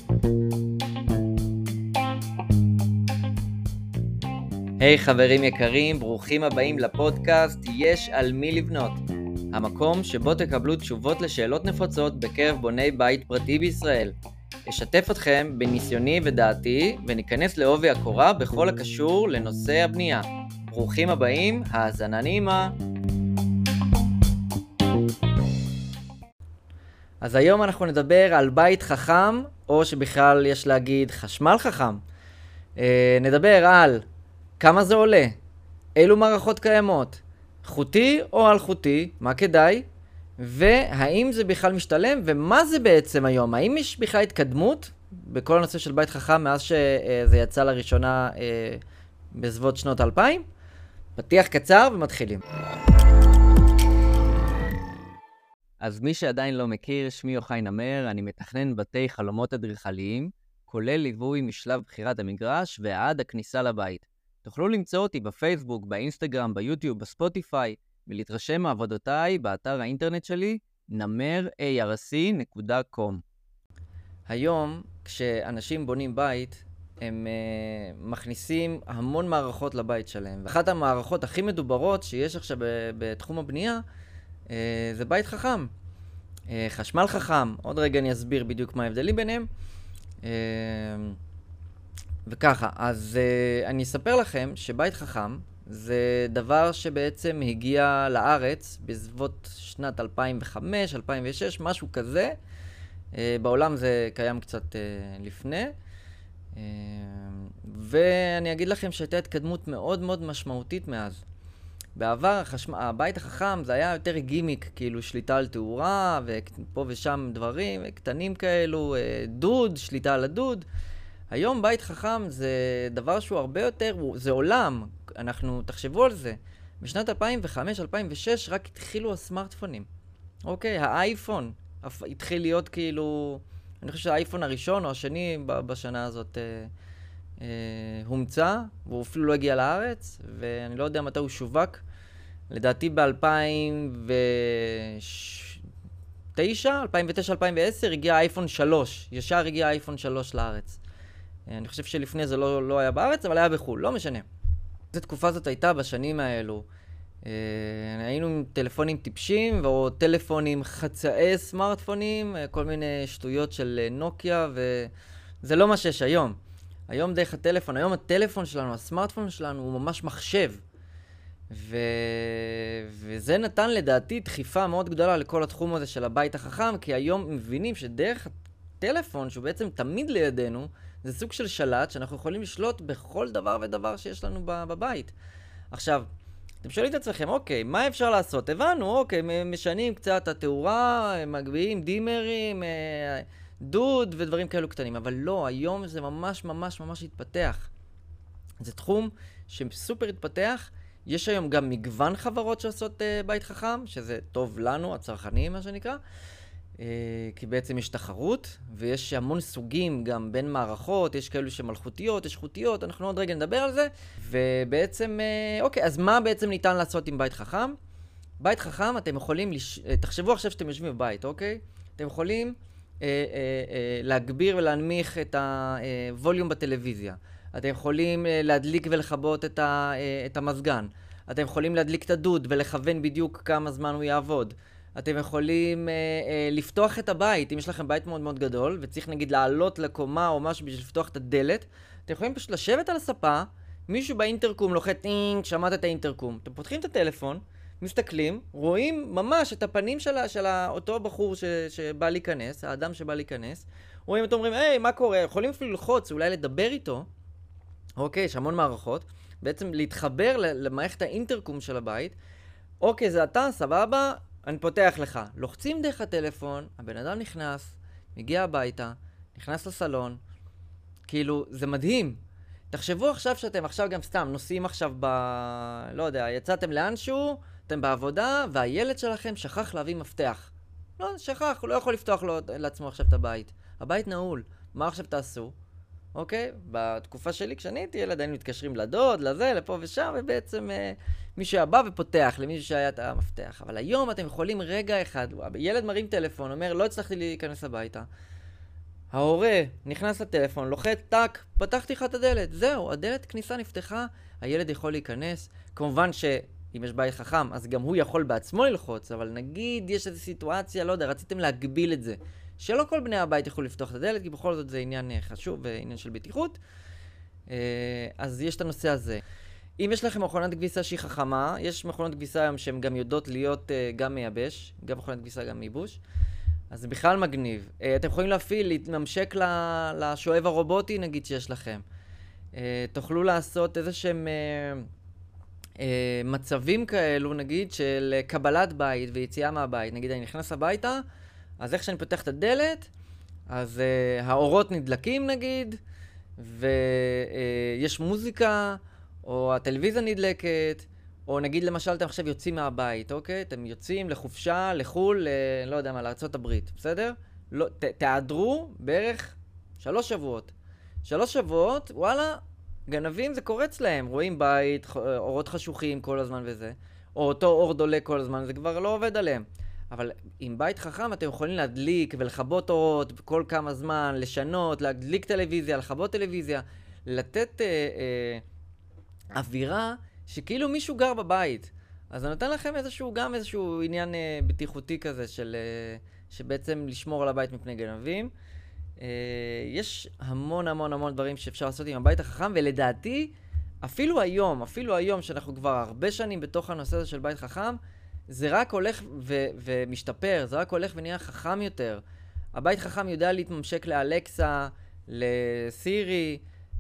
היי חברים יקרים, ברוכים הבאים לפודקאסט יש על מי לבנות. המקום שבו תקבלו תשובות לשאלות נפוצות בקרב בוני בית פרטי בישראל. אשתף אתכם בניסיוני ודעתי וניכנס לעובי הקורה בכל הקשור לנושא הבנייה. ברוכים הבאים, האזנה נעימה. אז היום אנחנו נדבר על בית חכם, או שבכלל יש להגיד חשמל חכם. נדבר על כמה זה עולה, אילו מערכות קיימות, חוטי או אלחוטי, מה כדאי, והאם זה בכלל משתלם, ומה זה בעצם היום, האם יש בכלל התקדמות בכל הנושא של בית חכם מאז שזה יצא לראשונה בסביבות שנות 2000? פתיח קצר ומתחילים. אז מי שעדיין לא מכיר, שמי יוחאי נמר, אני מתכנן בתי חלומות אדריכליים, כולל ליווי משלב בחירת המגרש ועד הכניסה לבית. תוכלו למצוא אותי בפייסבוק, באינסטגרם, ביוטיוב, בספוטיפיי, ולהתרשם מעבודותיי באתר האינטרנט שלי, namerarc.com. היום, כשאנשים בונים בית, הם מכניסים המון מערכות לבית שלהם. ואחת המערכות הכי מדוברות שיש עכשיו בתחום הבנייה, זה בית חכם. חשמל חכם. עוד רגע אני אסביר בדיוק מה ההבדלים ביניהם. וככה, אז אני אספר לכם שבית חכם זה דבר שבעצם הגיע לארץ בסביבות שנת 2005, 2006, משהו כזה. בעולם זה קיים קצת לפני. ואני אגיד לכם שהייתה התקדמות מאוד מאוד משמעותית מאז. בעבר הבית החכם זה היה יותר גימיק, כאילו שליטה על תאורה, ופה ושם דברים קטנים כאלו, דוד, שליטה על הדוד. היום בית חכם זה דבר שהוא הרבה יותר, זה עולם, תחשבו על זה. בשנת 2005-2006 רק התחילו הסמארטפונים. אוקיי, האייפון התחיל להיות כאילו, אני חושב שהאייפון הראשון או השני בשנה הזאת הומצא, והוא אפילו לא הגיע לארץ, ואני לא יודע מתי הוא שווק. לדעתי ב-2009, 2009-2010 הגיע אייפון 3, ישר הגיע אייפון 3 לארץ. אני חושב שלפני זה לא היה בארץ, אבל היה בחול, לא משנה. איזו תקופה זאת הייתה בשנים האלו. היינו עם טלפונים טיפשים, או טלפונים חצאי סמארטפונים, כל מיני שטויות של נוקיה, וזה לא מה שיש היום. היום דרך הטלפון, היום הטלפון שלנו, הסמארטפון שלנו, הוא ממש מחשב. וזה נתן לדעתי דחיפה מאוד גדולה לכל התחום הזה של הבית החכם, כי היום מבינים שדרך הטלפון, שהוא בעצם תמיד לידינו, זה סוג של שלט שאנחנו יכולים לשלוט בכל דבר ודבר שיש לנו בבית. עכשיו, אתם שואלים את עצמכם, אוקיי, מה אפשר לעשות? הבנו, אוקיי, משנים קצת התאורה, מגביהים דימרים, דוד ודברים כאלו קטנים, אבל לא, היום זה ממש ממש ממש התפתח. זה תחום שסופר התפתח. יש היום גם מגוון חברות שעושות בית חכם, שזה טוב לנו, הצרכנים, מה שנקרא. כי בעצם יש תחרות, ויש המון סוגים גם בין מערכות, יש כאלו שמלכותיות, יש חוטיות, אנחנו עוד רגע נדבר על זה. ובעצם, אוקיי, אז מה בעצם ניתן לעשות עם בית חכם? בית חכם, אתם יכולים, תחשבו עכשיו שאתם יושבים בבית, אוקיי? אתם יכולים להגביר ולהנמיך את הווליום בטלוויזיה. אתם יכולים להדליק ולכבות את המזגן. אתם יכולים להדליק את הדוד ולכוון בדיוק כמה זמן הוא יעבוד. אתם יכולים לפתוח את הבית, אם יש לכם בית מאוד מאוד גדול, וצריך נגיד לעלות לקומה או משהו בשביל לפתוח את הדלת, אתם יכולים פשוט לשבת על הספה, מישהו באינטרקום לוחץ טינג, שמעת את האינטרקום. אתם פותחים את הטלפון, מסתכלים, רואים ממש את הפנים של אותו בחור שבא להיכנס, האדם שבא להיכנס, רואים, אתם אומרים, היי, מה קורה? יכולים אפילו ללחוץ, אולי לדבר איתו. אוקיי, יש המון מערכות. בעצם להתחבר למערכת האינטרקום של הבית. אוקיי, זה אתה, סבבה, אני פותח לך. לוחצים דרך הטלפון, הבן אדם נכנס, מגיע הביתה, נכנס לסלון. כאילו, זה מדהים. תחשבו עכשיו שאתם עכשיו גם סתם נוסעים עכשיו לא יודע, יצאתם לאנשהו, אתם בעבודה, והילד שלכם שכח להביא מפתח. לא, שכח, הוא לא יכול לפתוח לעצמו עכשיו את הבית. הבית נעול. מה עכשיו תעשו? אוקיי? בתקופה שלי, כשאני הייתי ילד, היינו מתקשרים לדוד, לזה, לפה ושם, ובעצם מישהו היה בא ופותח למישהו שהיה את המפתח. אבל היום אתם יכולים רגע אחד, ילד מרים טלפון, אומר, לא הצלחתי להיכנס הביתה. ההורה נכנס לטלפון, לוחץ, טק, פתחתי לך את הדלת. זהו, הדלת כניסה נפתחה, הילד יכול להיכנס. כמובן שאם יש בית חכם, אז גם הוא יכול בעצמו ללחוץ, אבל נגיד יש איזו סיטואציה, לא יודע, רציתם להגביל את זה. שלא כל בני הבית יכולו לפתוח את הדלת, כי בכל זאת זה עניין חשוב ועניין של בטיחות. אז יש את הנושא הזה. אם יש לכם מכונת כביסה שהיא חכמה, יש מכונות כביסה היום שהן גם יודעות להיות גם מייבש, גם מכונת כביסה גם מייבוש. אז זה בכלל מגניב. אתם יכולים להפעיל, להתממשק לשואב הרובוטי, נגיד שיש לכם. תוכלו לעשות איזה שהם מצבים כאלו, נגיד, של קבלת בית ויציאה מהבית. נגיד, אני נכנס הביתה, אז איך שאני פותח את הדלת, אז האורות נדלקים, נגיד, ויש מוזיקה, או הטלוויזיה נדלקת, או נגיד למשל אתם עכשיו יוצאים מהבית, אוקיי? אתם יוצאים לחופשה, לחול, לא יודע מה, לארצות הברית, בסדר? לא, תעדרו בערך 3 שבועות. 3 שבועות, וואלה, גנבים זה קורץ להם. רואים בית, אורות חשוכים כל הזמן וזה, או אותו אור דולק כל הזמן, זה כבר לא עובד עליהם. אבל עם בית חכם אתם יכולים להדליק ולכבות אורות כל כמה זמן, לשנות, להדליק טלוויזיה, לכבות טלוויזיה, לתת אווירה שכאילו מישהו גר בבית. אז אני נותן לכם גם איזשהו עניין בטיחותי כזה של שבעצם לשמור על הבית מפני גנבים. יש המון המון המון דברים שאפשר לעשות עם הבית החכם, ולדעתי אפילו היום שאנחנו כבר הרבה שנים בתוך הנושא הזה של בית חכם, זה רק הולך ומשתפר, זה רק הולך ונהיה חכם יותר. הבית חכם יודע להתממשק לאלקסה, לסירי,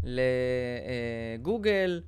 לגוגל,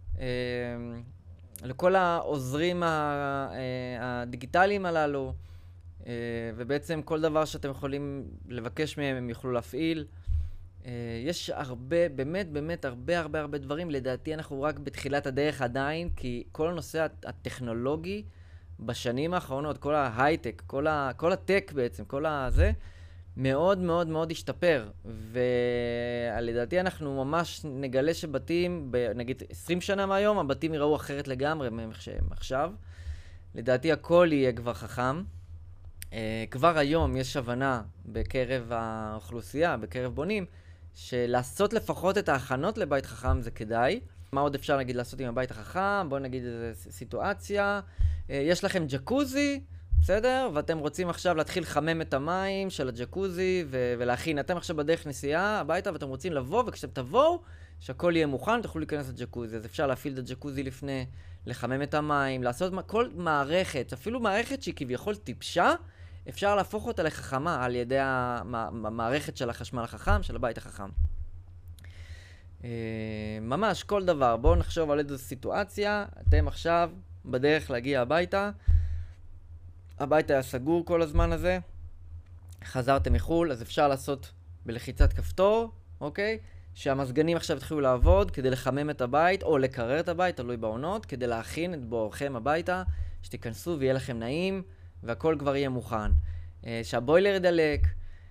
לכל העוזרים הדיגיטליים הללו, ובעצם כל דבר שאתם יכולים לבקש מהם הם יוכלו להפעיל. יש באמת הרבה דברים. לדעתי אנחנו רק בתחילת הדרך עדיין, כי כל הנושא הטכנולוגי בשנים האחרונות, כל ההייטק, כל הטק בעצם, כל הזה, מאוד השתפר. ולדעתי אנחנו ממש נגלה שבתים, נגיד 20 שנה מהיום, הבתים יראו אחרת לגמרי מאיך שהם עכשיו. לדעתי הכל יהיה כבר חכם. כבר היום יש הבנה בקרב האוכלוסייה, בקרב בונים, שלעשות לפחות את ההכנות לבית חכם זה כדאי. מה עוד אפשר נגיד לעשות עם הבית החכם? בואו נגיד איזו סיטואציה. יש לכם ג'קוזי, בסדר? ואתם רוצים עכשיו להתחיל לחמם את המים של הג'קוזי ולהכין. אתם עכשיו בדרך נסיעה הביתה ואתם רוצים לבוא, וכשאתם תבואו, שהכל יהיה מוכן, תוכלו להיכנס לג'קוזי. אז אפשר להפעיל את הג'קוזי לפני, לחמם את המים, לעשות כל מערכת, אפילו מערכת שהיא כביכול טיפשה, אפשר להפוך אותה לחכמה על ידי המערכת של החשמל החכם, של הבית החכם. ממש כל דבר. בואו נחשוב על איזו סיטואציה. אתם עכשיו בדרך להגיע הביתה, הבית היה סגור כל הזמן הזה, חזרתם מחול, אז אפשר לעשות בלחיצת כפתור, אוקיי? שהמזגנים עכשיו התחילו לעבוד כדי לחמם את הבית או לקרר את הבית, תלוי בעונות, כדי להכין את בואכם הביתה, שתיכנסו ויהיה לכם נעים והכל כבר יהיה מוכן. שהבוילר ידלק,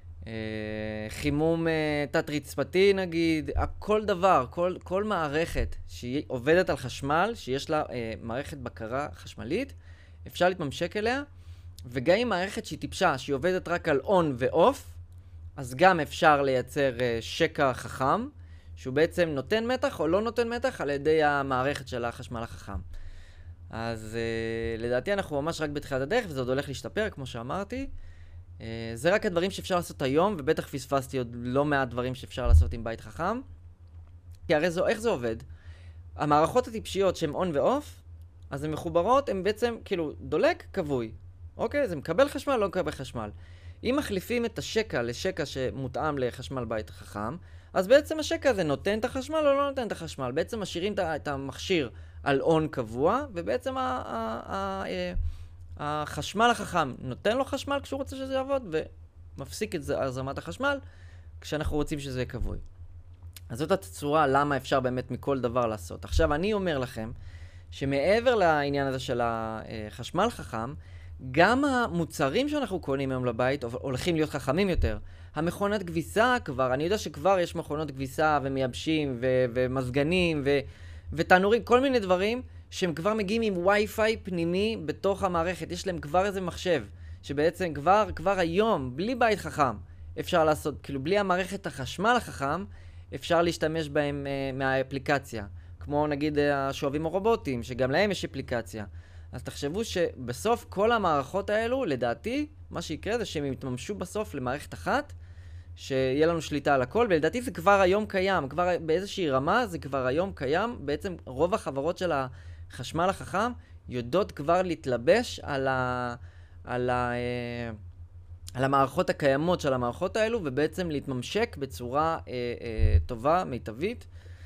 חימום תת רצפתי נגיד, כל דבר, כל מערכת שהיא עובדת על חשמל, שיש לה מערכת בקרה חשמלית, אפשר להתממשק אליה, וגם עם מערכת שהיא טיפשה, שהיא עובדת רק על און ואוף, אז גם אפשר לייצר שקע חכם, שהוא בעצם נותן מתח או לא נותן מתח על ידי המערכת של החשמל החכם. אז לדעתי אנחנו ממש רק בתחילת הדרך, וזה עוד הולך להשתפר, כמו שאמרתי. זה רק הדברים שאפשר לעשות היום, ובטח פספסתי עוד לא מעט דברים שאפשר לעשות עם בית חכם. כי הרי איך זה עובד? המערכות הטיפשיות שהן און ואוף, אז הן מחוברות, הן בעצם כאילו דולק כבוי. אוקיי? זה מקבל חשמל, לא מקבל חשמל. אם מחליפים את השקע לשקע שמותאם לחשמל בית חכם, אז בעצם השקע הזה נותן את החשמל או לא נותן את החשמל. בעצם משאירים את המכשיר על און קבוע, ובעצם החשמל החכם נותן לו חשמל כשהוא רוצה שזה יעבוד, ומפסיק את הזרמת החשמל כשאנחנו רוצים שזה יהיה כבוי. אז זאת הצורה למה אפשר באמת מכל דבר לעשות. עכשיו אני אומר לכם, שמעבר לעניין הזה של החשמל חכם, גם המוצרים שאנחנו קונים היום לבית הולכים להיות חכמים יותר. המכונת כביסה כבר, אני יודע שכבר יש מכונות כביסה ומייבשים ומזגנים ותנורים, כל מיני דברים שהם כבר מגיעים עם וי-פיי פנימי בתוך המערכת. יש להם כבר איזה מחשב שבעצם כבר היום, בלי בית חכם, אפשר לעשות, כאילו בלי המערכת החשמל החכם, אפשר להשתמש בהם מהאפליקציה. כמו נגיד השואבים הרובוטיים, שגם להם יש אפליקציה. אז תחשבו שבסוף כל המערכות האלו, לדעתי, מה שיקרה זה שהם יתממשו בסוף למערכת אחת, שיהיה לנו שליטה על הכל, ולדעתי זה כבר היום קיים, כבר באיזושהי רמה זה כבר היום קיים. בעצם רוב החברות של החשמל החכם יודעות כבר להתלבש על המערכות הקיימות של המערכות האלו, ובעצם להתממשק בצורה טובה, מיטבית.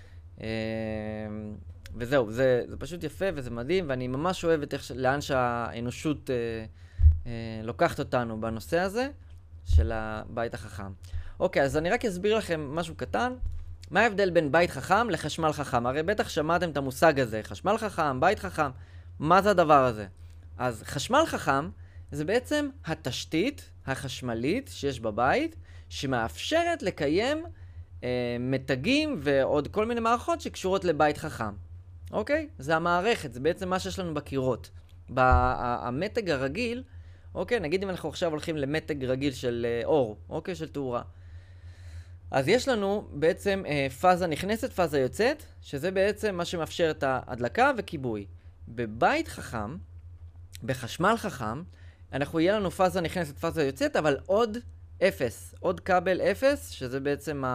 וזהו, זה פשוט יפה וזה מדהים, ואני ממש אוהב את לאן שהאנושות לוקחת אותנו בנושא הזה של הבית החכם. אוקיי, אז אני רק אסביר לכם משהו קטן. מה ההבדל בין בית חכם לחשמל חכם? הרי בטח שמעתם את המושג הזה, חשמל חכם, בית חכם. מה זה הדבר הזה? אז חשמל חכם זה בעצם התשתית החשמלית שיש בבית, שמאפשרת לקיים מתגים ועוד כל מיני מערכות שקשורות לבית חכם. אוקיי? זה המערכת, זה בעצם מה שיש לנו בקירות. המתג הרגיל, אוקיי? נגיד אם אנחנו עכשיו הולכים למתג רגיל של אור, אוקיי? של תאורה. אז יש לנו בעצם פאזה נכנסת, פאזה יוצאת, שזה בעצם מה שמאפשר את ההדלקה וכיבוי. בבית חכם, בחשמל חכם, יהיה לנו פאזה נכנסת, פאזה יוצאת, אבל עוד אפס, עוד כבל אפס, שזה בעצם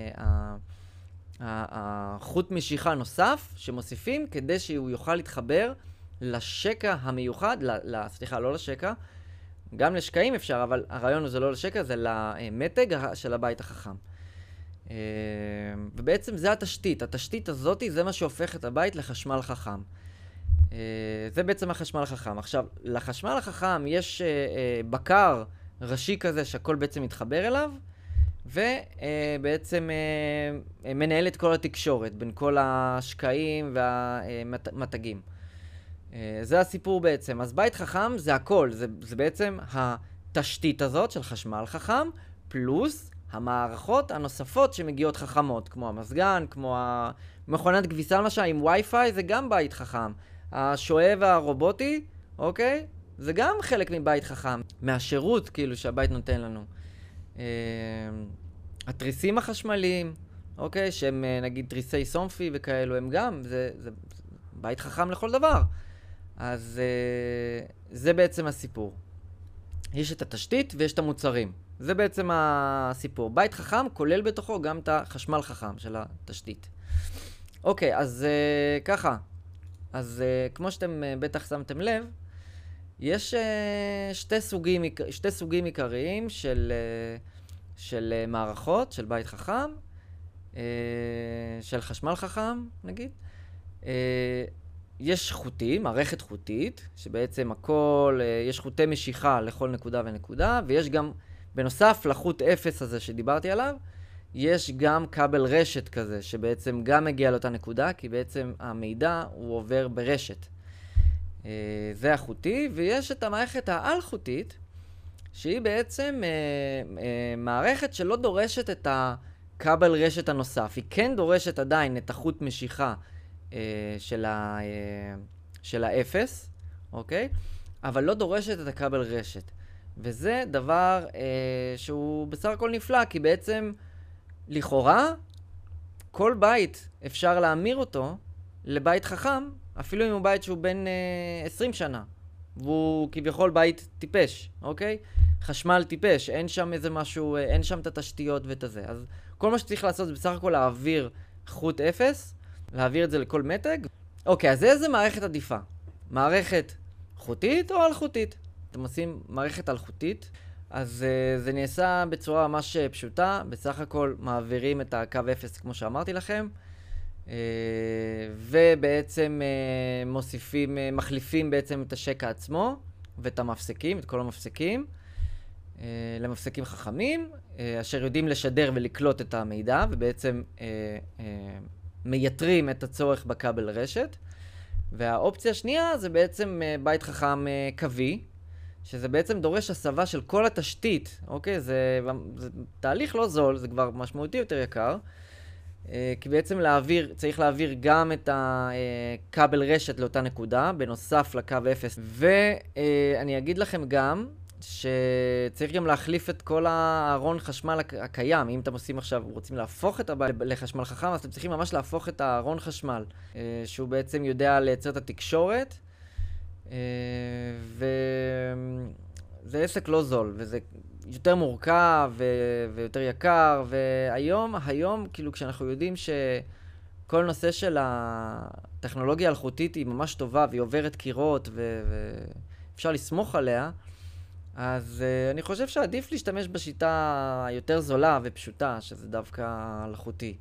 החוט משיכה נוסף שמוסיפים כדי שהוא יוכל להתחבר לשקע המיוחד, סליחה, לא לשקע, גם לשקעים אפשר, אבל הרעיון זה לא לשקע, זה למתג של הבית החכם. ובעצם זה התשתית. התשתית הזאת זה מה שהופך את הבית לחשמל חכם. זה בעצם החשמל החכם. עכשיו, לחשמל החכם יש בקר ראשי כזה שהכל בעצם מתחבר אליו, ובעצם מנהל את כל התקשורת בין כל השקעים והמתגים. זה הסיפור בעצם. אז בית חכם זה הכל, זה בעצם התשתית הזאת של חשמל חכם, פלוס המערכות הנוספות שמגיעות חכמות, כמו המזגן, כמו המכונת כביסה למשל, עם וי-פיי זה גם בית חכם. השואב הרובוטי, אוקיי? זה גם חלק מבית חכם, מהשירות כאילו שהבית נותן לנו. התריסים החשמליים, אוקיי? שהם נגיד תריסי סומפי וכאלו, הם גם, זה בית חכם לכל דבר. אז זה בעצם הסיפור. יש את התשתית ויש את המוצרים. זה בעצם הסיפור. בית חכם כולל בתוכו גם את החשמל חכם של התשתית. אוקיי, אז ככה. אז כמו שאתם בטח שמתם לב, יש שתי סוגים עיקריים של מערכות, של בית חכם, של חשמל חכם, נגיד. יש חוטים, מערכת חוטית, שבעצם הכל, יש חוטי משיכה לכל נקודה ונקודה, ויש גם, בנוסף לחוט אפס הזה שדיברתי עליו, יש גם כבל רשת כזה, שבעצם גם מגיע לאותה נקודה, כי בעצם המידע הוא עובר ברשת. זה החוטי, ויש את המערכת העל-חוטית, שהיא בעצם מערכת שלא דורשת את הכבל רשת הנוסף. היא כן דורשת עדיין את החוט משיכה של האפס, אוקיי? אבל לא דורשת את הכבל רשת. וזה דבר שהוא בסך הכל נפלא, כי בעצם לכאורה כל בית אפשר להמיר אותו לבית חכם, אפילו אם הוא בית שהוא בין 20 שנה. והוא כביכול בית טיפש, אוקיי? חשמל טיפש, אין שם איזה משהו, אין שם את התשתיות ואת הזה. אז כל מה שצריך לעשות זה בסך הכל להעביר חוט אפס, להעביר את זה לכל מתג. אוקיי, אז איזה מערכת עדיפה? מערכת חוטית או אלחוטית? אתם עושים מערכת אלחוטית, אז זה נעשה בצורה ממש פשוטה. בסך הכל מעבירים את הקו אפס כמו שאמרתי לכם, ובעצם מחליפים בעצם את השקע עצמו ואת המפסקים, את כל המפסקים, למפסקים חכמים, אשר יודעים לשדר ולקלוט את המידע, ובעצם מייתרים את הצורך בכבל רשת. והאופציה השנייה זה בעצם בית חכם קווי, שזה בעצם דורש הסבה של כל התשתית, אוקיי? זה תהליך לא זול, זה כבר משמעותי יותר יקר, כי בעצם צריך להעביר גם את הכבל רשת לאותה נקודה, בנוסף לקו 0. ואני אגיד לכם גם שצריך גם להחליף את כל הארון חשמל הקיים. אם אתם רוצים להפוך את הבית לחשמל חכם, אז אתם צריכים ממש להפוך את הארון חשמל, שהוא בעצם יודע לייצר את התקשורת, וזה עסק לא זול, וזה יותר מורכב ויותר יקר, והיום, כאילו כשאנחנו יודעים שכל נושא של הטכנולוגיה האלחוטית היא ממש טובה, והיא עוברת קירות, ואפשר לסמוך עליה, אז אני חושב שעדיף להשתמש בשיטה היותר זולה ופשוטה, שזה דווקא אלחוטי.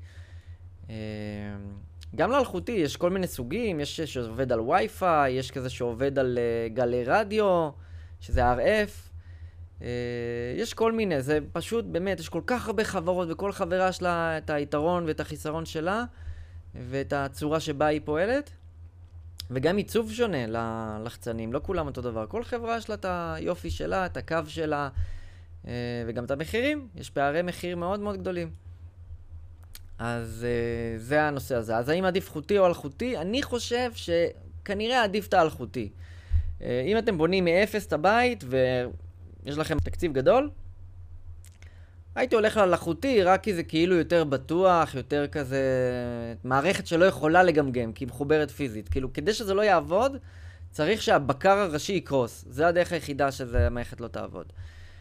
גם לאלחוטי יש כל מיני סוגים, יש שעובד על וי-פיי, יש כזה שעובד על גלי רדיו, שזה RF. יש כל מיני, זה פשוט באמת, יש כל כך הרבה חברות, וכל חברה יש לה את היתרון ואת החיסרון שלה, ואת הצורה שבה היא פועלת. וגם עיצוב שונה ללחצנים, לא כולם אותו דבר. כל חברה יש לה את היופי שלה, את הקו שלה, וגם את המחירים. יש פערי מחיר מאוד מאוד גדולים. אז זה הנושא הזה. אז האם עדיף חוטי או אלחוטי? אני חושב שכנראה עדיף את האלחוטי. אם אתם בונים מאפס את הבית ויש לכם תקציב גדול, הייתי הולך ללחוטי רק כי זה כאילו יותר בטוח, יותר כזה מערכת שלא יכולה לגמגם, כי היא מחוברת פיזית. כאילו כדי שזה לא יעבוד, צריך שהבקר הראשי יקרוס. זה הדרך היחידה שזה המערכת לא תעבוד.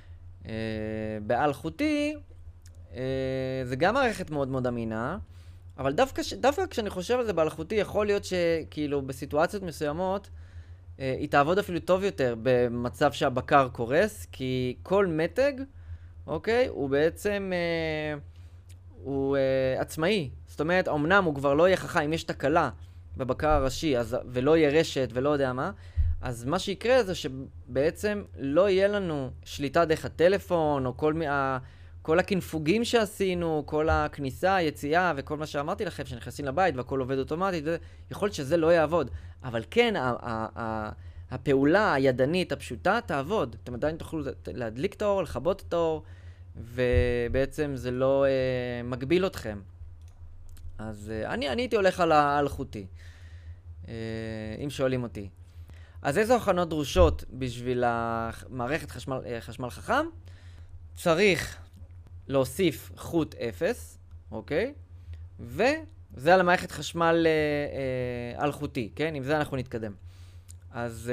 באלחוטי, זה גם מערכת מאוד מאוד אמינה, אבל דווקא כשאני חושב על זה באלחוטי, יכול להיות שכאילו בסיטואציות מסוימות, היא תעבוד אפילו טוב יותר במצב שהבקר קורס, כי כל מתג, אוקיי, הוא בעצם, הוא עצמאי. זאת אומרת, אמנם הוא כבר לא יהיה חכם, אם יש תקלה בבקר הראשי, ולא יהיה רשת ולא יודע מה, אז מה שיקרה זה שבעצם לא יהיה לנו שליטה דרך הטלפון, או כל הכנפוגים שעשינו, כל הכניסה, היציאה, וכל מה שאמרתי לכם, שנכנסים לבית והכל עובד אוטומטית, יכול להיות שזה לא יעבוד. אבל כן, הפעולה הידנית הפשוטה תעבוד. אתם עדיין תוכלו להדליק את האור, לכבות את האור, ובעצם זה לא מגביל אתכם. אז אני הייתי הולך על האלחוטי, אם שואלים אותי. אז איזה הכנות דרושות בשביל המערכת חשמל חכם? צריך להוסיף חוט 0, אוקיי? וזה על המערכת חשמל אלחוטי, כן? עם זה אנחנו נתקדם. אז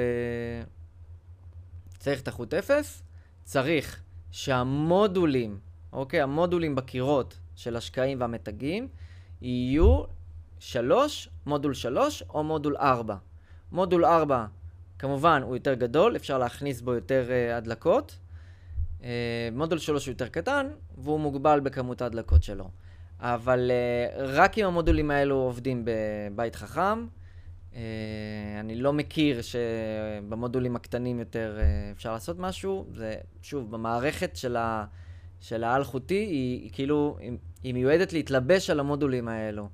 צריך את החוט 0, צריך שהמודולים, אוקיי? המודולים בקירות של השקעים והמתגים יהיו מודול 3 או מודול 4. מודול 4 כמובן הוא יותר גדול, אפשר להכניס בו יותר הדלקות. מודול 3 הוא יותר קטן, והוא מוגבל בכמות ההדלקות שלו. אבל רק אם המודולים האלו עובדים בבית חכם, אני לא מכיר שבמודולים הקטנים יותר אפשר לעשות משהו. זה, שוב, במערכת של האלחוטי, היא כאילו, היא מיועדת להתלבש על המודולים האלו.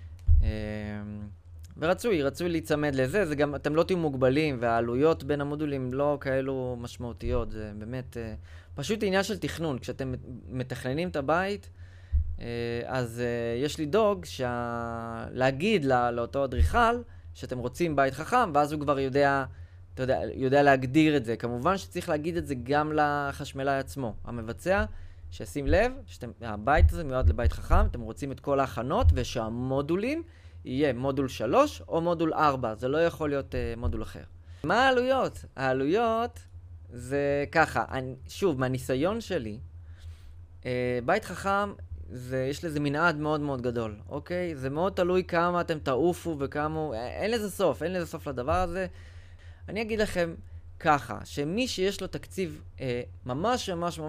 ורצוי להיצמד לזה, זה גם, אתם לא תהיו מוגבלים, והעלויות בין המודולים לא כאלו משמעותיות, זה באמת פשוט עניין של תכנון. כשאתם מתכננים את הבית, אז יש לדאוג להגיד לאותו אדריכל שאתם רוצים בית חכם, ואז הוא כבר יודע להגדיר את זה. כמובן שצריך להגיד את זה גם לחשמלאי עצמו, המבצע, שישים לב שהבית הזה מיועד לבית חכם, אתם רוצים את כל ההכנות, ושהמודולים יהיה מודול 3 או מודול 4, זה לא יכול להיות מודול אחר. מה העלויות? העלויות זה ככה, שוב, מהניסיון שלי, בית חכם, יש לזה מנעד מאוד מאוד גדול, אוקיי? זה מאוד תלוי כמה אתם תעופו וכמה, אין לזה סוף לדבר הזה. אני אגיד לכם ככה, שמי שיש לו תקציב ממש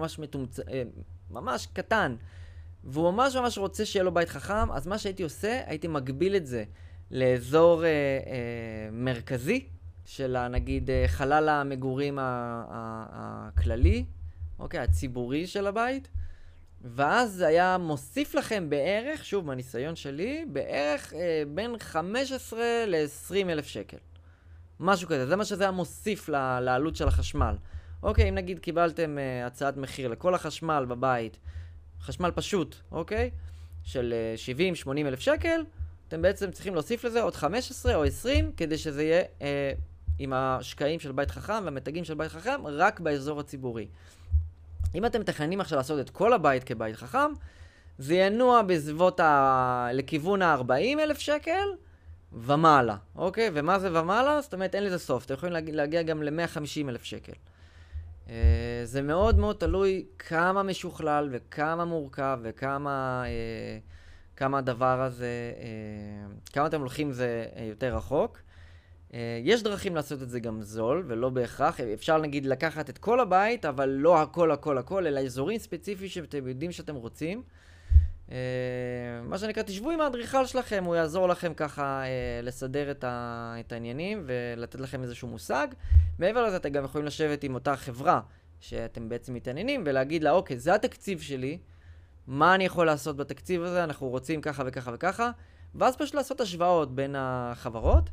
קטן, והוא ממש רוצה שיהיה לו בית חכם, אז מה שהייתי עושה, הייתי מגביל את זה לאזור מרכזי, של נגיד חלל המגורים הכללי, אוקיי, הציבורי של הבית, ואז זה היה מוסיף לכם בערך, שוב, מהניסיון שלי, בערך בין 15 ל-20 אלף שקל. משהו כזה, זה מה שזה היה מוסיף לעלות של החשמל. אוקיי, אם נגיד קיבלתם הצעת מחיר לכל החשמל בבית, חשמל פשוט, אוקיי? של 70-80 אלף שקל, אתם בעצם צריכים להוסיף לזה עוד 15 או 20 כדי שזה יהיה עם השקעים של בית חכם והמתגים של בית חכם רק באזור הציבורי. אם אתם מתכננים עכשיו לעשות את כל הבית כבית חכם, זה ינוע בסביבות לכיוון ה-40,000 שקל ומעלה, אוקיי? ומה זה ומעלה? זאת אומרת, אין לזה סוף. אתם יכולים להגיע גם ל-150,000 שקל. זה מאוד מאוד תלוי כמה משוכלל וכמה מורכב וכמה כמה הדבר הזה, כמה אתם הולכים זה יותר רחוק. יש דרכים לעשות את זה גם זול ולא בהכרח. אפשר נגיד לקחת את כל הבית, אבל לא הכל, אלא אזורים ספציפיים שאתם יודעים שאתם רוצים. מה שנקרא, תשבו עם האדריכל שלכם, הוא יעזור לכם ככה לסדר את העניינים ולתת לכם איזשהו מושג. מעבר לזה, אתם גם יכולים לשבת עם אותה חברה שאתם בעצם מתעניינים ולהגיד לה, אוקיי, זה התקציב שלי, מה אני יכול לעשות בתקציב הזה, אנחנו רוצים ככה וככה וככה, ואז פשוט לעשות השוואות בין החברות.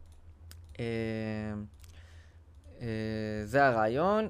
זה הרעיון.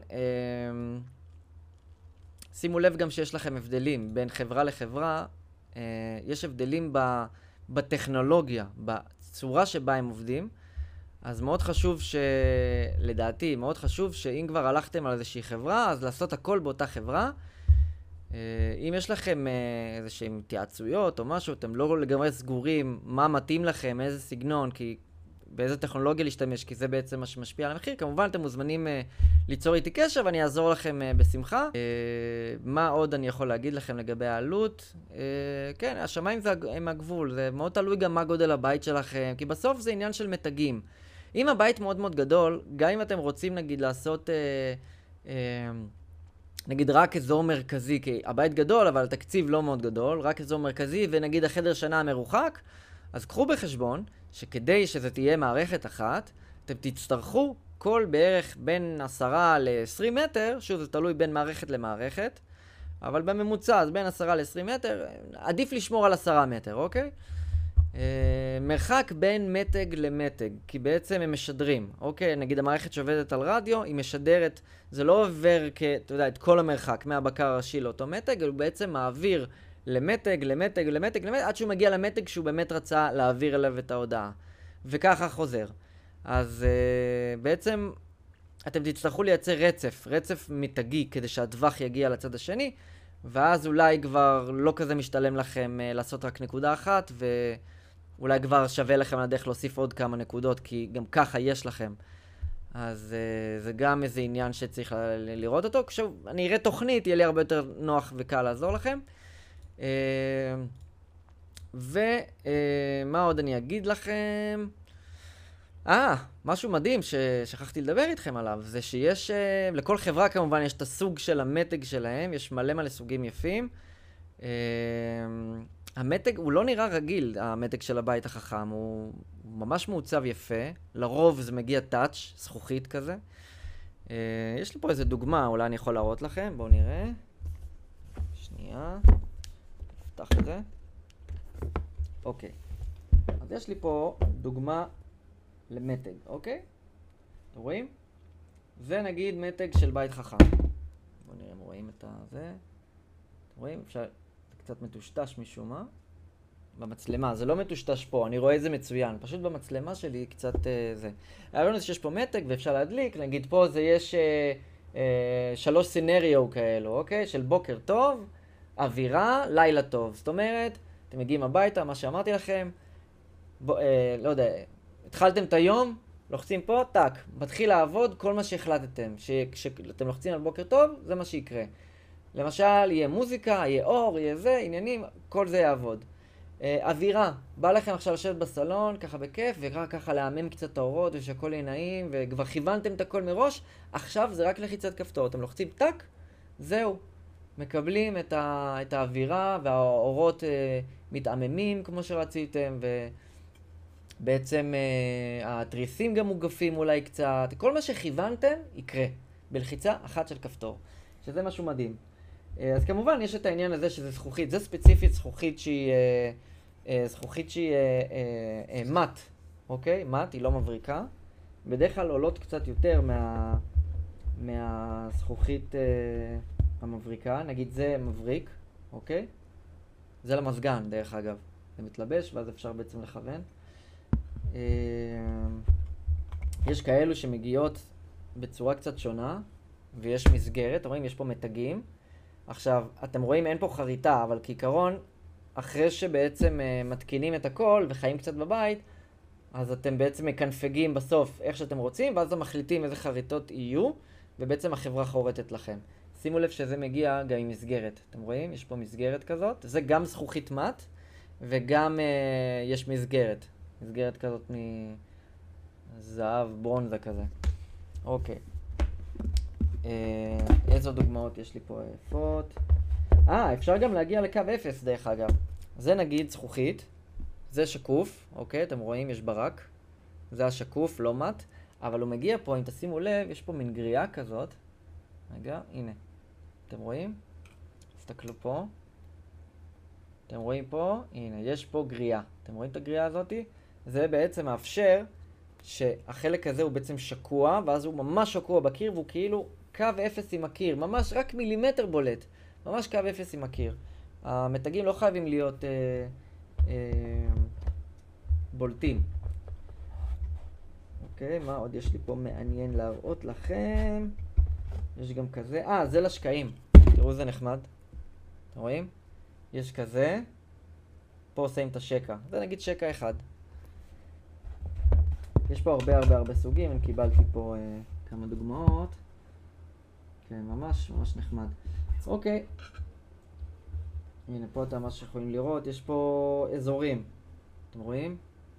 שימו לב גם שיש לכם הבדלים בין חברה לחברה, יש הבדלים בטכנולוגיה, בצורה שבה הם עובדים, אז מאוד חשוב לדעתי, מאוד חשוב שאם כבר הלכתם על איזושהי חברה, אז לעשות הכל באותה חברה. אם יש לכם איזושהי התייעצויות או משהו, אתם לא לגמרי סגורים מה מתאים לכם, איזה סגנון, כי באיזה טכנולוגיה להשתמש, כי זה בעצם מה שמשפיע על המחיר. כמובן, אתם מוזמנים ליצור איתי קשר ואני אעזור לכם בשמחה. מה עוד אני יכול להגיד לכם לגבי העלות? כן, השמיים הם הגבול. זה מאוד תלוי גם מה גודל הבית שלכם, כי בסוף זה עניין של מתגים. אם הבית מאוד מאוד גדול, גם אם אתם רוצים נגיד לעשות, נגיד רק אזור מרכזי, כי הבית גדול אבל התקציב לא מאוד גדול, רק אזור מרכזי ונגיד החדר שנה מרוחק, אז קחו בחשבון שכדי שזה תהיה מערכת אחת, אתם תצטרכו כל בערך בין 10 ל-20 מטר, שוב זה תלוי בין מערכת למערכת, אבל בממוצע אז בין 10 ל-20 מטר, עדיף לשמור על 10 מטר, אוקיי? מרחק בין מתג למתג, כי בעצם הם משדרים, אוקיי? נגיד המערכת שעובדת על רדיו, היא משדרת, זה לא עובר אתה יודע, את כל המרחק מהבקר הראשי לאותו מתג, הוא בעצם מעביר למתג, עד שהוא מגיע למתג שהוא באמת רצה להעביר אליו את ההודעה. וככה חוזר. אז בעצם אתם תצטרכו לייצר רצף מתגי כדי שהטווח יגיע לצד השני, ואז אולי כבר לא כזה משתלם לכם לעשות רק נקודה אחת, ואולי כבר שווה לכם על הדרך להוסיף עוד כמה נקודות, כי גם ככה יש לכם. אז זה גם איזה עניין שצריך לראות אותו. כשאני אראה תוכנית, יהיה לי הרבה יותר נוח וקל לעזור לכם. ומה עוד אני אגיד לכם? משהו מדהים ששכחתי לדבר איתכם עליו, זה שיש, לכל חברה כמובן יש את הסוג של המתג שלהם, יש מלא סוגים יפים. המתג הוא לא נראה רגיל, המתג של הבית החכם, הוא ממש מעוצב יפה, לרוב זה מגיע טאץ', זכוכית כזה. יש לי פה איזה דוגמה, אולי אני יכול להראות לכם, בואו נראה. שנייה. נפתח את זה. אוקיי. אז יש לי פה דוגמה למתג, אוקיי? אתם רואים? זה נגיד מתג של בית חכם. בואו נראה אם רואים את זה. אתם רואים? אפשר... זה קצת מטושטש משום מה. במצלמה, זה לא מטושטש פה, אני רואה את זה מצוין. פשוט במצלמה שלי קצת זה. הרעיון זה שיש פה מתג ואפשר להדליק. נגיד פה זה יש 3 סינריו כאלו, אוקיי? של בוקר טוב, אווירה, לילה טוב. זאת אומרת, אתם מגיעים הביתה, מה שאמרתי לכם, לא יודע, התחלתם את היום, לוחצים פה, טק, מתחיל לעבוד כל מה שהחלטתם. כשאתם לוחצים על בוקר טוב, זה מה שיקרה. למשל, יהיה מוזיקה, יהיה אור, יהיה זה, עניינים, כל זה יעבוד. אווירה, בא לכם עכשיו לשבת בסלון, ככה בכיף, וככה להאמם קצת את האורות, ושהכל יהיה נעים, וכבר כיוונתם את הכל מראש, עכשיו זה רק לחיצת כפתור. אתם לוחצים טק, זהו. מקבלים את האווירה, והאורות מתעממים כמו שרציתם, ובעצם התריסים גם מוגפים אולי קצת. כל מה שכיוונתם יקרה בלחיצה אחת של כפתור, שזה משהו מדהים. אז כמובן יש את העניין הזה שזה זכוכית, זה ספציפית זכוכית שהיא מט, אוקיי? מט, היא לא מבריקה. בדרך כלל עולות קצת יותר מהזכוכית המבריקה, נגיד זה מבריק, אוקיי? זה למזגן דרך אגב, זה מתלבש ואז אפשר בעצם לכוון. יש כאלו שמגיעות בצורה קצת שונה, ויש מסגרת, אתם רואים, יש פה מתגים. עכשיו, אתם רואים, אין פה חריטה, אבל כעיקרון, אחרי שבעצם מתקינים את הכל וחיים קצת בבית, אז אתם בעצם מקנפגים בסוף איך שאתם רוצים, ואז אתם מחליטים איזה חריטות יהיו, ובעצם החברה חורטת לכם. שימו לב שזה מגיע גם עם מסגרת. אתם רואים? יש פה מסגרת כזאת. זה גם זכוכית מת, וגם יש מסגרת. מסגרת כזאת מזהב, ברונזה כזה. אוקיי. איזו דוגמאות יש לי פה יפות. אפשר גם להגיע לקו 0 דרך אגב. זה נגיד זכוכית. זה שקוף, אוקיי? אתם רואים, יש ברק. זה השקוף, לא מת. אבל הוא מגיע פה, אם תשימו לב, יש פה מין גריעה כזאת. רגע, הנה. אתם רואים? תסתכלו פה. אתם רואים פה? הנה, יש פה גריעה. אתם רואים את הגריעה הזאתי? זה בעצם מאפשר שהחלק הזה הוא בעצם שקוע, ואז הוא ממש שקוע בקיר, והוא כאילו קו 0 עם הקיר. ממש רק מילימטר בולט. ממש קו 0 עם הקיר. המתגים לא חייבים להיות בולטים. אוקיי, מה עוד יש לי פה מעניין להראות לכם? יש גם כזה. זה לשקעים. תראו, זה נחמד. אתם רואים? יש כזה. פה עושים את השקע. זה נגיד שקע אחד. יש פה הרבה סוגים. אני קיבלתי פה כמה דוגמאות. כן, ממש נחמד. אוקיי. הנה, פה אתם ממש יכולים לראות. יש פה אזורים. אתם רואים?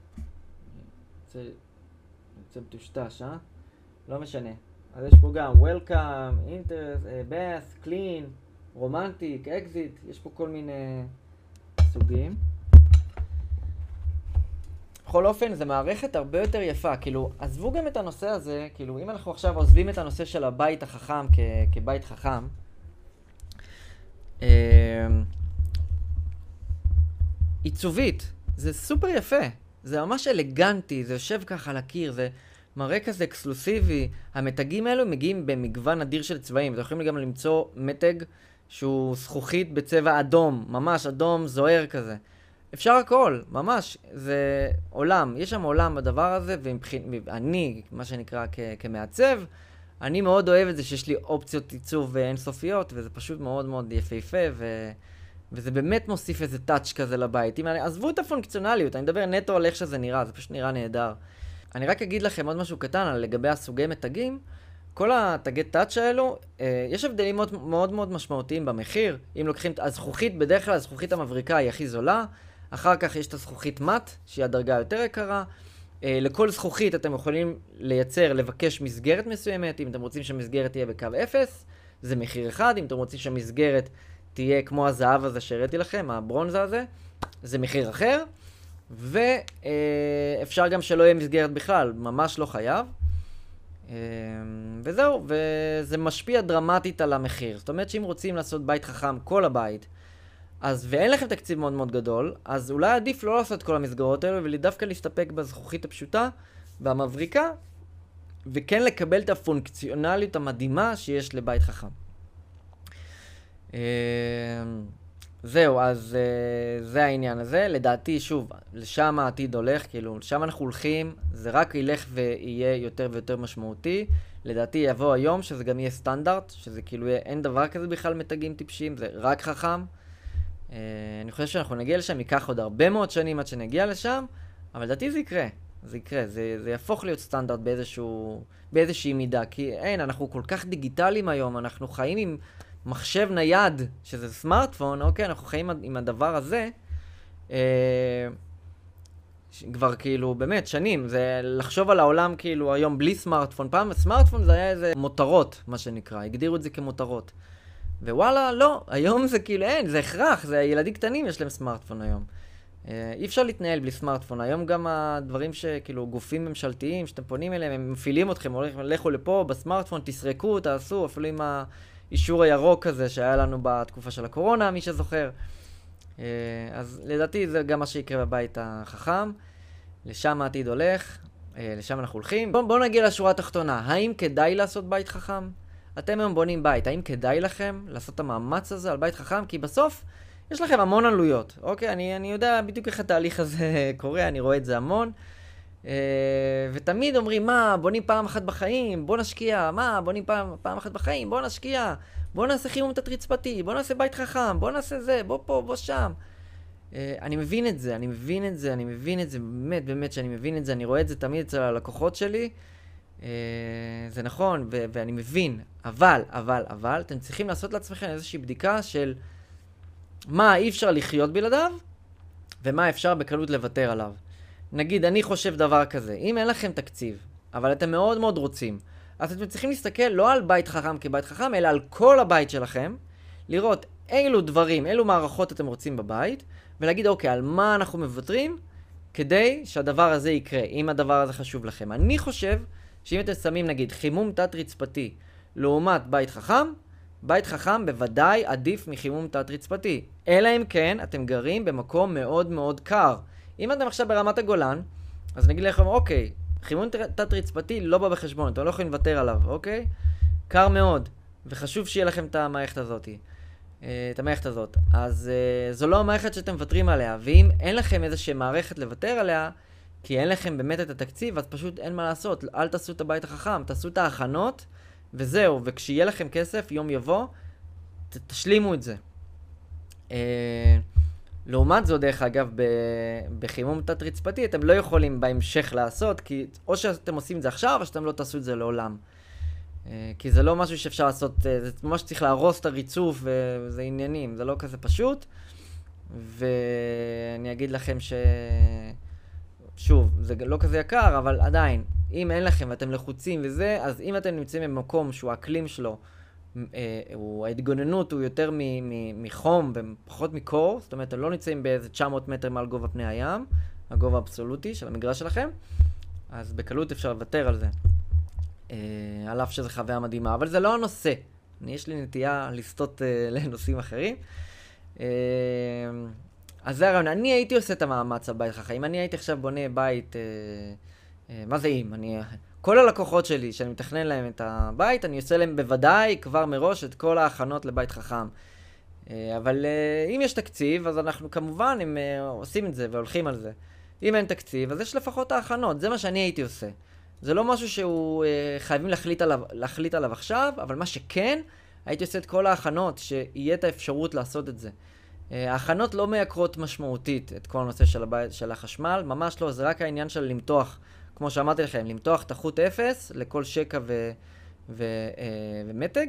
זה מטושטש, לא משנה. אז יש פה גם Welcome, Interest, Bath, Clean, Romantic, Exit. יש פה כל מיני סוגים. בכל אופן, זו מערכת הרבה יותר יפה. כאילו, עזבו גם את הנושא הזה. כאילו, אם אנחנו עכשיו עוזבים את הנושא של הבית החכם כבית חכם, עיצובית, זה סופר יפה. זה ממש אלגנטי, זה יושב ככה על הקיר, זה מראה כזה אקסקלוסיבי. המתגים האלו מגיעים במגוון אדיר של צבעים. אתם יכולים גם למצוא מתג שהוא זכוכית בצבע אדום, ממש אדום זוהר כזה. אפשר הכל, ממש, זה עולם. יש שם עולם בדבר הזה, ואני, מה שנקרא כמעצב, אני מאוד אוהב את זה שיש לי אופציות עיצוב אינסופיות, וזה פשוט מאוד מאוד יפהפה, וזה באמת מוסיף איזה טאץ' כזה לבית. עזבו את הפונקציונליות, אני מדבר נטו על איך שזה נראה, זה פשוט נראה נהדר. אני רק אגיד לכם עוד משהו קטן על לגבי הסוגי מתגים. כל התגי טאץ' האלו, יש הבדלים מאוד מאוד משמעותיים במחיר. אם לוקחים את הזכוכית, בדרך כלל הזכוכית המבריקה היא הכי זולה, אחר כך יש את הזכוכית מת, שהיא הדרגה יותר יקרה. לכל זכוכית אתם יכולים לבקש מסגרת מסוימת. אם אתם רוצים שהמסגרת תהיה בקו 0, זה מחיר אחד. אם אתם רוצים שהמסגרת תהיה כמו הזהב הזה שהראיתי לכם, הברונזה הזה, זה מחיר אחר. ואפשר גם שלא יהיה מסגרת בכלל, ממש לא חייב. וזהו, וזה משפיע דרמטית על המחיר. זאת אומרת שאם רוצים לעשות בית חכם, כל הבית, ואין לכם תקציב מאוד מאוד גדול, אז אולי עדיף לא לעשות כל המסגרות האלו, ולדווקא להסתפק בזכוכית הפשוטה והמבריקה, וכן לקבל את הפונקציונליות המדהימה שיש לבית חכם. זהו, אז זה העניין הזה. לדעתי, שוב, לשם העתיד הולך, כאילו, לשם אנחנו הולכים, זה רק ילך ויהיה יותר ויותר משמעותי. לדעתי יבוא היום שזה גם יהיה סטנדרט, שזה כאילו אין דבר כזה בכלל מתגים טיפשים, זה רק חכם. אני חושב שאנחנו נגיע לשם, ייקח עוד הרבה מאוד שנים עד שנגיע לשם, אבל לדעתי זה יקרה. זה יקרה, זה יהפוך להיות סטנדרט באיזושהי מידה, כי אין, אנחנו כל כך דיגיטליים היום, אנחנו חיים עם מחשב נייד, שזה סמארטפון, אוקיי, אנחנו חיים עם הדבר הזה, כבר כאילו, באמת, שנים, זה לחשוב על העולם כאילו היום בלי סמארטפון. פעם סמארטפון זה היה איזה מותרות, מה שנקרא, הגדירו את זה כמותרות. ווואלה, לא, היום זה כאילו אין, זה הכרח, זה ילדים קטנים יש להם סמארטפון היום. אי אפשר להתנהל בלי סמארטפון. היום גם הדברים שכאילו גופים ממשלתיים שאתם פונים אליהם, הם מפעילים אתכם, לכו לפה בסמארטפון, תסרקו, תעשו, אפילו עם האישור הירוק הזה שהיה לנו בתקופה של הקורונה, מי שזוכר. אז לדעתי זה גם מה שיקרה בבית החכם. לשם העתיד הולך, לשם אנחנו הולכים. בואו נגיע לשורה התחתונה. האם כדאי לעשות בית חכם? אתם היום בונים בית, האם כדאי לכם לעשות את המאמץ הזה על בית חכם? כי בסוף יש לכם המון עלויות, אוקיי? אני יודע בדיוק איך התהליך הזה קורה, אני רואה את זה המון. ותמיד אומרים, מה, בונים פעם אחת בחיים, בוא נשקיע, מה, בונים פעם אחת בחיים, בוא נשקיע, בוא נעשה חימום תת-רצפתי, בוא נעשה בית חכם, בוא נעשה זה, בוא פה, בוא שם. אני מבין את זה, באמת שאני מבין את זה, אני רואה את זה תמיד אצל הלקוחות שלי, זה נכון, ואני מבין, אבל, אתם צריכים לעשות לעצמכם איזושהי בדיקה של מה אי אפשר לחיות בלעדיו, ומה אפשר בקלות לוותר עליו. נגיד, אני חושב דבר כזה, אם אין לכם תקציב, אבל אתם מאוד מאוד רוצים, אז אתם צריכים להסתכל לא על בית חכם כבית חכם, אלא על כל הבית שלכם, לראות אילו דברים, אילו מערכות אתם רוצים בבית, ולהגיד, אוקיי, על מה אנחנו מוותרים, כדי שהדבר הזה יקרה, אם הדבר הזה חשוב לכם. אני חושב שאם אתם שמים, נגיד, חימום תת-רצפתי, לעומת בית חכם בוודאי עדיף מחימום תת-רצפתי. אלא אם כן, אתם גרים במקום מאוד מאוד קר. אם אתם עכשיו ברמת הגולן, אז נגיד לכם, אוקיי, חימום תת-רצפתי לא בא בחשבון, אתם לא יכולים לוותר עליו, אוקיי? קר מאוד, וחשוב שיהיה לכם את המערכת הזאת. אז זו לא המערכת שאתם מוותרים עליה, ואם אין לכם איזושהי מערכת לוותר עליה, כי אין לכם באמת את התקציב, אז פשוט אין מה לעשות. אל תעשו את הבית החכם, תעשו את ההכנות, וזהו. וכשיהיה לכם כסף, יום יבוא, תשלימו את זה. לעומת זו, דרך אגב, בחימום תת-רצפתי, אתם לא יכולים בהמשך לעשות, כי או שאתם עושים את זה עכשיו, או שאתם לא תעשו את זה לעולם. כי זה לא משהו שאפשר לעשות, זה ממש צריך להרוס את הריצוף, וזה עניינים, זה לא כזה פשוט. ואני אגיד לכם שוב, זה לא כזה יקר, אבל עדיין, אם אין לכם ואתם לחוצים וזה, אז אם אתם נמצאים במקום שהוא האקלים שלו, ההתגוננות הוא יותר מחום ופחות מקור, זאת אומרת, אתם לא נמצאים באיזה 900 מטר מעל גובה פני הים, הגובה האבסולוטי של המגרש שלכם, אז בקלות אפשר לוותר על זה. על אף שזה חוויה מדהימה, אבל זה לא הנושא. יש לי נטייה לסטות לנושאים אחרים. אז זה הרעיון, אני הייתי עושה את המאמץ הבית חכם. אם אני הייתי עכשיו בונה בית, מה זה אם? כל הלקוחות שלי, שאני מתכנן להם את הבית, אני עושה להם בוודאי כבר מראש את כל ההכנות לבית חכם. אבל אם יש תקציב, אז אנחנו כמובן עושים את זה והולכים על זה. אם אין תקציב, אז יש לפחות ההכנות. זה מה שאני הייתי עושה. זה לא משהו שהוא חייבים להחליט עליו עכשיו, אבל מה שכן, הייתי עושה את כל ההכנות, שיהיה את האפשרות לעשות את זה. ההכנות לא מייקרות משמעותית את כל הנושא של החשמל, ממש לא, זה רק העניין של למתוח, כמו שאמרתי לכם, למתוח את החוט 0 לכל שקע ומתג,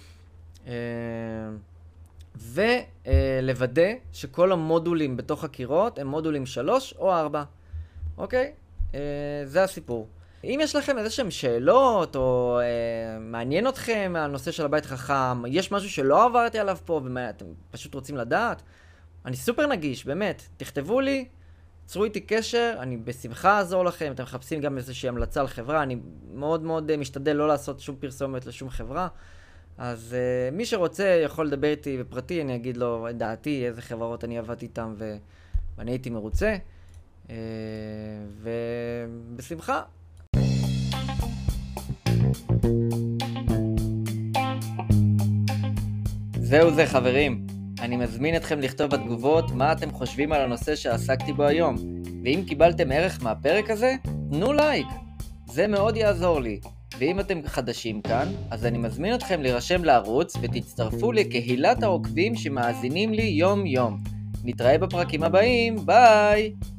ולוודא שכל המודולים בתוך הקירות הם מודולים 3 או 4. אוקיי? זה הסיפור. אם יש לכם איזשהם שאלות, או מעניין אתכם הנושא של הבית חכם, יש משהו שלא עברתי עליו פה, ואתם פשוט רוצים לדעת, אני סופר נגיש, באמת. תכתבו לי, צרו איתי קשר, אני בשמחה אעזור לכם, אתם מחפשים גם איזושהי המלצה על חברה, אני מאוד מאוד משתדל לא לעשות שום פרסומת לשום חברה, אז מי שרוצה יכול לדבר איתי בפרטי, אני אגיד לו את דעתי, איזה חברות אני עבדתי איתם, ואני הייתי מרוצה, ובשמחה. זהו זה חברים, אני מזמין אתכם לכתוב בתגובות מה אתם חושבים על הנושא שעסקתי בו היום, ואם קיבלתם ערך מהפרק הזה, תנו לייק, זה מאוד יעזור לי, ואם אתם חדשים כאן, אז אני מזמין אתכם להירשם לערוץ ותצטרפו לקהילת העוקבים שמאזינים לי יום יום. נתראה בפרקים הבאים, ביי!